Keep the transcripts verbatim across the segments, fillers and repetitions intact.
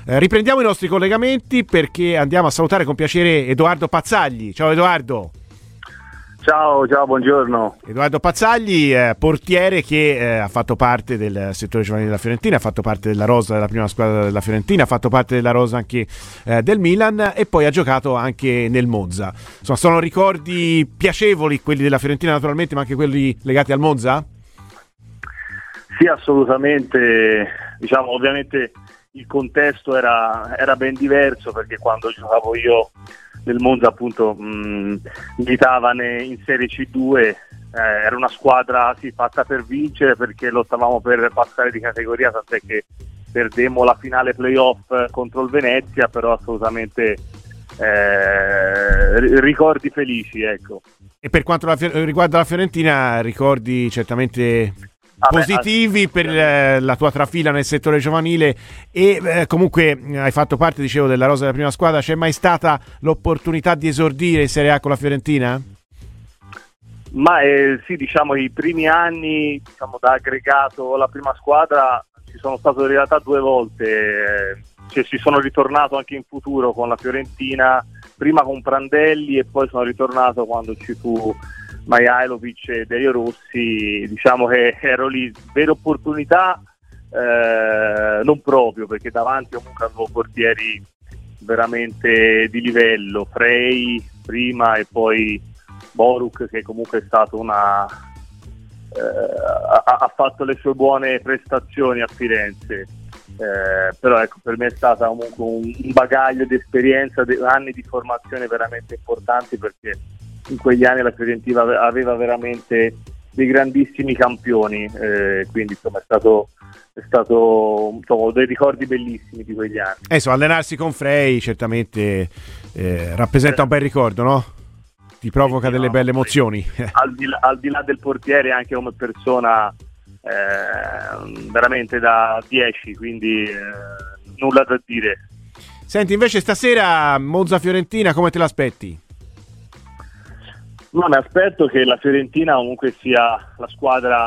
Eh, riprendiamo i nostri collegamenti perché andiamo a salutare con piacere Edoardo Pazzagli. Ciao Edoardo. Ciao, ciao, buongiorno. Edoardo Pazzagli, eh, portiere che eh, ha fatto parte del settore giovanile della Fiorentina, ha fatto parte della rosa della prima squadra della Fiorentina, ha fatto parte della rosa anche eh, del Milan e poi ha giocato anche nel Monza. Insomma, sono ricordi piacevoli quelli della Fiorentina naturalmente, ma anche quelli legati al Monza? Sì, assolutamente. Diciamo, ovviamente il contesto era, era ben diverso, perché quando giocavo io nel Monza appunto mh, militava in Serie C due, eh, era una squadra sì, fatta per vincere, perché lottavamo per passare di categoria, tant'è che perdemmo la finale playoff contro il Venezia, però assolutamente eh, ricordi felici, ecco. E per quanto la, riguarda la Fiorentina, ricordi certamente positivi per eh, la tua trafila nel settore giovanile e eh, comunque hai fatto parte, dicevo, della rosa della prima squadra. C'è mai stata l'opportunità di esordire in Serie A con la Fiorentina? Ma eh, sì, diciamo i primi anni, diciamo, da aggregato alla prima squadra ci sono stato in realtà due volte, eh, cioè ci sono ritornato anche in futuro con la Fiorentina, prima con Prandelli e poi sono ritornato quando ci fu Mihajlovic e Delio Rossi. Diciamo che ero lì, vera opportunità eh, non proprio, perché davanti comunque avevo portieri veramente di livello, Frey prima e poi Boruk, che comunque è stato una eh, ha, ha fatto le sue buone prestazioni a Firenze, eh, però ecco, per me è stata comunque un, un bagaglio di esperienza, di anni di formazione veramente importanti, perché in quegli anni la Fiorentina aveva veramente dei grandissimi campioni, eh, quindi insomma è stato, è stato insomma, dei ricordi bellissimi di quegli anni. Eh, so, allenarsi con Frey certamente eh, rappresenta un bel ricordo, no? Ti provoca sì, delle no, belle emozioni. Al di, là, al di là del portiere, anche come persona eh, veramente da dieci, quindi eh, nulla da dire. Senti, invece stasera Monza-Fiorentina come te l'aspetti? No, mi aspetto che la Fiorentina comunque sia la squadra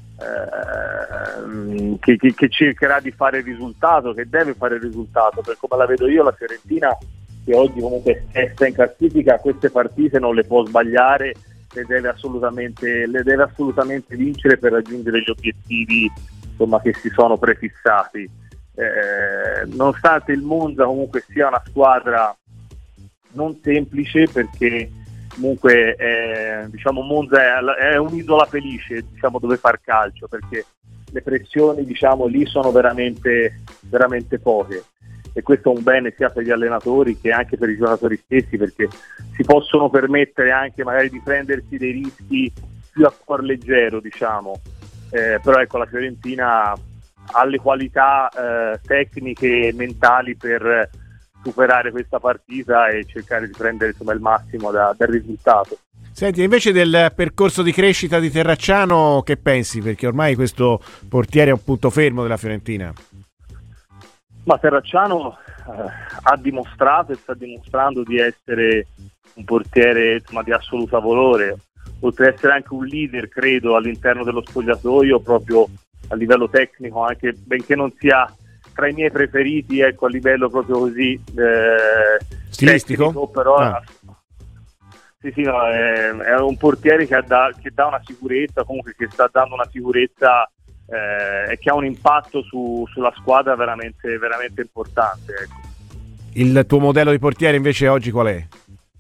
eh, che, che, che cercherà di fare il risultato, che deve fare il risultato, per come la vedo io la Fiorentina, che oggi comunque è in classifica, queste partite non le può sbagliare, le deve assolutamente, le deve assolutamente vincere per raggiungere gli obiettivi, insomma, che si sono prefissati. Eh, nonostante il Monza comunque sia una squadra non semplice, perché comunque eh, diciamo Monza è, è un'isola felice, diciamo, dove far calcio, perché le pressioni, diciamo, lì sono veramente veramente poche, e questo è un bene sia per gli allenatori che anche per i giocatori stessi, perché si possono permettere anche magari di prendersi dei rischi più a cuor leggero, diciamo, eh, però ecco, la Fiorentina ha le qualità eh, tecniche e mentali per superare questa partita e cercare di prendere, insomma, il massimo da, dal risultato. Senti, invece del percorso di crescita di Terracciano, che pensi? Perché ormai questo portiere è un punto fermo della Fiorentina. Ma Terracciano eh, ha dimostrato e sta dimostrando di essere un portiere, insomma, di assoluto valore, oltre ad essere anche un leader, credo, all'interno dello spogliatoio, proprio a livello tecnico, anche benché non sia tra i miei preferiti, ecco, a livello proprio così eh, stilistico, tecnico, però ah. sì, sì, no, è, è un portiere che, ha da, che dà una sicurezza, comunque che sta dando una sicurezza eh, e che ha un impatto su, sulla squadra veramente, veramente importante, ecco. Il tuo modello di portiere invece oggi qual è?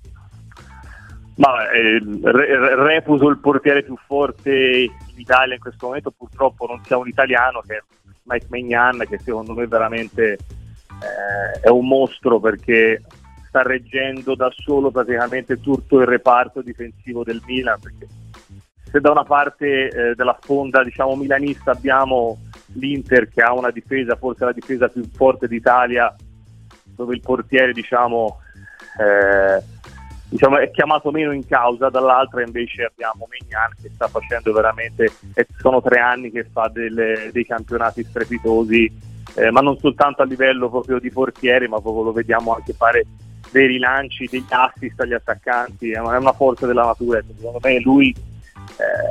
Ma eh, re, reputo il portiere più forte in Italia in questo momento, purtroppo non sia un italiano, che è Mike Maignan, che secondo me veramente eh, è un mostro, perché sta reggendo da solo praticamente tutto il reparto difensivo del Milan, perché se da una parte eh, della sponda, diciamo, milanista abbiamo l'Inter, che ha una difesa, forse la difesa più forte d'Italia, dove il portiere, diciamo, eh, diciamo è chiamato meno in causa, dall'altra invece abbiamo Maignan, che sta facendo veramente, eh, sono tre anni che fa delle, dei campionati strepitosi, eh, ma non soltanto a livello proprio di portiere, ma proprio lo vediamo anche fare dei rilanci, degli assist agli attaccanti, è una forza della natura. Secondo me lui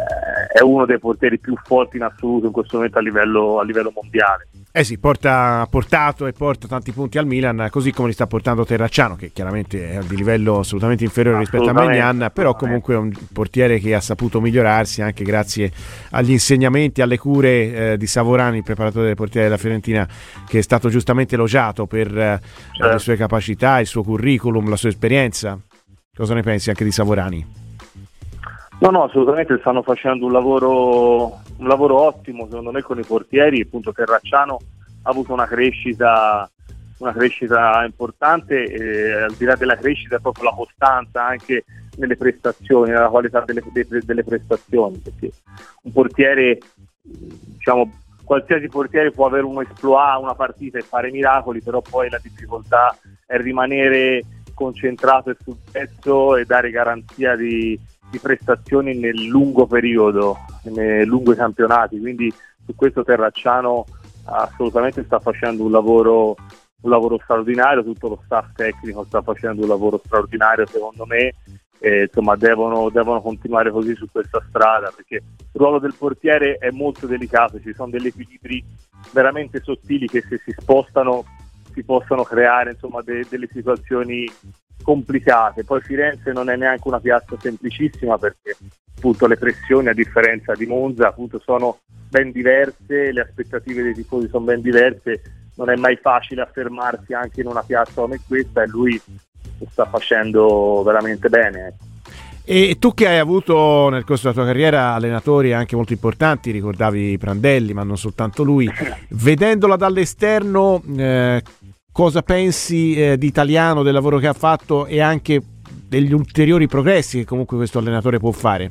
è uno dei portieri più forti in assoluto in questo momento a livello, a livello mondiale. Eh sì, porta, ha portato e porta tanti punti al Milan, così come li sta portando Terracciano, che chiaramente è di livello assolutamente inferiore rispetto a Maignan, però comunque è un portiere che ha saputo migliorarsi anche grazie agli insegnamenti, alle cure eh, di Savorani, il preparatore dei portieri della Fiorentina, che è stato giustamente elogiato per eh, certo. le sue capacità, il suo curriculum, la sua esperienza. Cosa ne pensi anche di Savorani? No, no, assolutamente stanno facendo un lavoro un lavoro ottimo secondo me con i portieri. Appunto Terracciano ha avuto una crescita una crescita importante, e al di là della crescita è proprio la costanza anche nelle prestazioni, nella qualità delle, delle, delle prestazioni, perché un portiere, diciamo, qualsiasi portiere può avere uno exploit, una partita e fare miracoli, però poi la difficoltà è rimanere concentrato e sul pezzo e dare garanzia di di prestazioni nel lungo periodo, nei lunghi campionati. Quindi su questo Terracciano assolutamente sta facendo un lavoro un lavoro straordinario, tutto lo staff tecnico sta facendo un lavoro straordinario secondo me, e insomma devono, devono continuare così su questa strada, perché il ruolo del portiere è molto delicato, ci sono degli equilibri veramente sottili che se si spostano si possono creare insomma de- delle situazioni complicate. Poi Firenze non è neanche una piazza semplicissima, perché appunto le pressioni, a differenza di Monza, appunto sono ben diverse, le aspettative dei tifosi sono ben diverse, non è mai facile affermarsi anche in una piazza come questa, e lui lo sta facendo veramente bene. E tu che hai avuto nel corso della tua carriera allenatori anche molto importanti, ricordavi Prandelli ma non soltanto lui, vedendola dall'esterno eh, cosa pensi eh, di Italiano, del lavoro che ha fatto e anche degli ulteriori progressi che comunque questo allenatore può fare?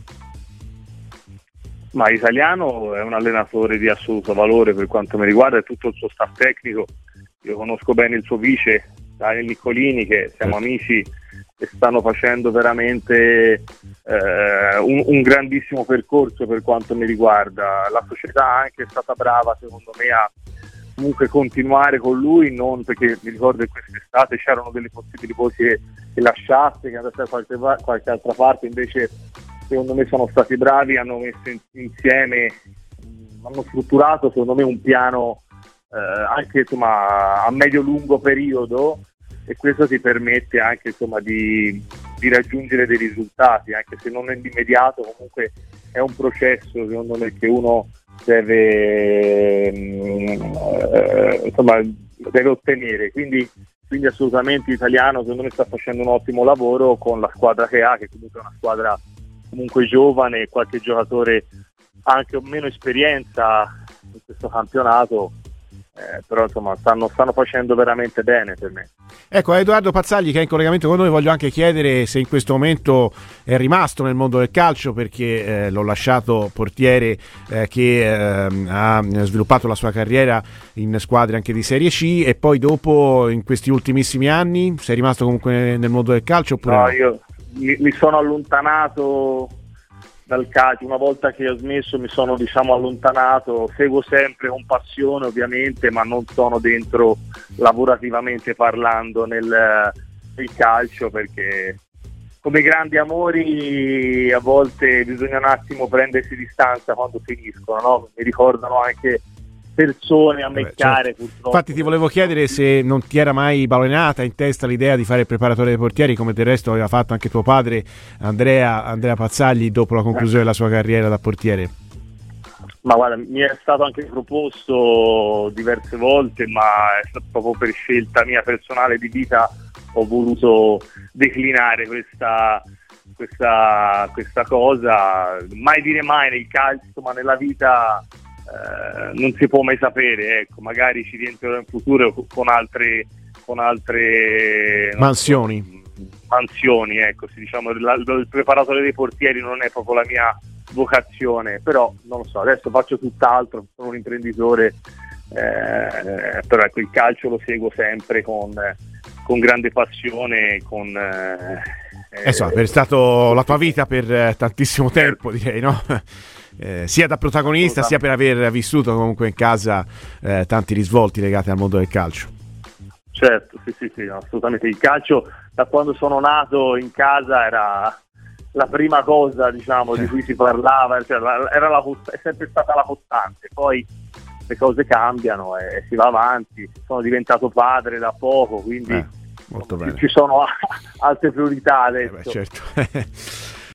Ma Italiano è un allenatore di assoluto valore per quanto mi riguarda, e tutto il suo staff tecnico. Io conosco bene il suo vice Daniel Niccolini, che siamo certo. amici, e stanno facendo veramente eh, un, un grandissimo percorso per quanto mi riguarda. La società anche è stata brava secondo me a comunque continuare con lui, non perché mi ricordo che quest'estate c'erano delle possibili voci che, che lasciasse, che andasse da qualche, qualche altra parte, invece secondo me sono stati bravi, hanno messo in, insieme, hanno strutturato secondo me un piano eh, anche insomma a medio-lungo periodo, e questo ti permette anche insomma di, di raggiungere dei risultati, anche se non è immediato. Comunque è un processo secondo me che uno deve eh, insomma deve ottenere, quindi, quindi assolutamente Italiano secondo me sta facendo un ottimo lavoro con la squadra che ha, che comunque è una squadra comunque giovane, qualche giocatore anche meno esperienza in questo campionato, eh, però insomma stanno, stanno facendo veramente bene per me. Ecco, a Edoardo Pazzagli, che è in collegamento con noi, voglio anche chiedere se in questo momento è rimasto nel mondo del calcio, perché eh, l'ho lasciato portiere eh, che eh, ha sviluppato la sua carriera in squadre anche di Serie C, e poi dopo in questi ultimissimi anni sei rimasto comunque nel mondo del calcio oppure no? No, io mi, mi sono allontanato dal calcio, una volta che ho smesso mi sono diciamo allontanato, seguo sempre con passione ovviamente, ma non sono dentro lavorativamente parlando nel, nel calcio, perché come grandi amori a volte bisogna un attimo prendersi distanza quando finiscono, no? Mi ricordano anche persone a meccare, certo. Purtroppo. Infatti ti volevo chiedere se non ti era mai balenata in testa l'idea di fare il preparatore dei portieri, come del resto aveva fatto anche tuo padre Andrea, Andrea Pazzagli dopo la conclusione eh. della sua carriera da portiere. Ma guarda, mi è stato anche proposto diverse volte, ma è stato proprio per scelta mia personale di vita, ho voluto declinare questa, questa, questa cosa. Mai dire mai nel calcio, ma nella vita Eh, non si può mai sapere, ecco, magari ci rientrerò in futuro con altre con altre mansioni so, mansioni ecco, sì, diciamo la, il preparatore dei portieri non è proprio la mia vocazione, però non lo so, adesso faccio tutt'altro, sono un imprenditore, eh, però ecco, il calcio lo seguo sempre con, con grande passione, con eh, eh, so, è stato la tua vita per tantissimo tempo, direi, no? Eh, sia da protagonista sia per aver vissuto comunque in casa eh, tanti risvolti legati al mondo del calcio. Certo, sì, sì, sì, assolutamente. Il calcio da quando sono nato in casa era, la prima cosa, diciamo, di cui si parlava, cioè, la, era la, è sempre stata la costante. Poi le cose cambiano e si va avanti. Sono diventato padre da poco, quindi eh, molto bene. ci sono altre priorità adesso. Eh beh, certo.